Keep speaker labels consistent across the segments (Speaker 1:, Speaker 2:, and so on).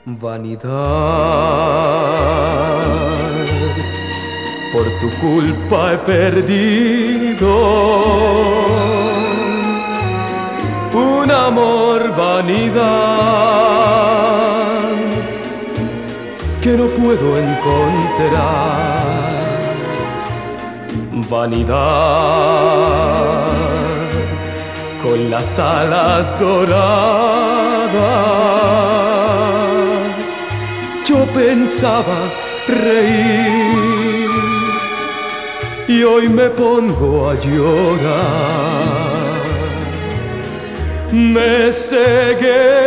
Speaker 1: Vanidad, por tu culpa he perdido un amor, vanidad, que no puedo encontrar. Vanidad, con las alas doradas, yo pensaba reír y hoy me pongo a llorar. Me cegué,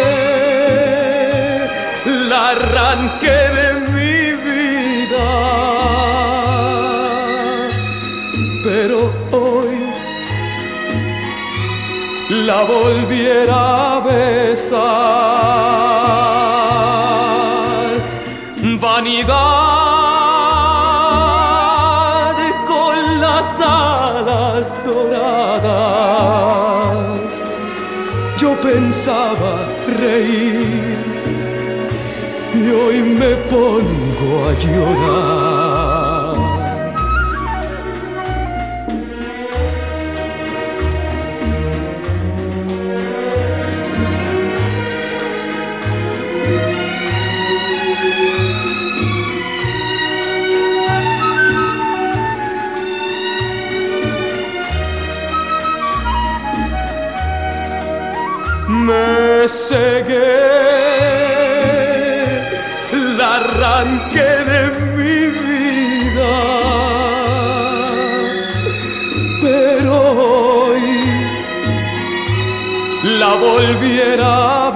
Speaker 1: la arranqué de mi vida, pero hoy la volviera a besar. Vanidad, con las alas doradas, yo pensaba reír y hoy me pongo a llorar. Me cegué, la arranqué de mi vida, pero hoy la volviera a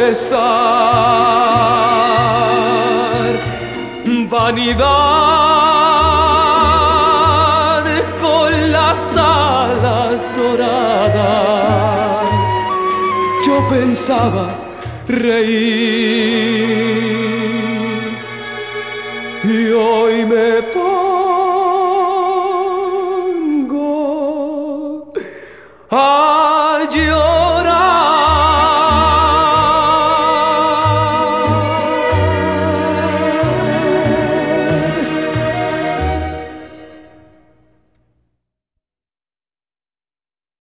Speaker 1: besar. Vanidad, con las alas doradas, yo pensaba reír y hoy me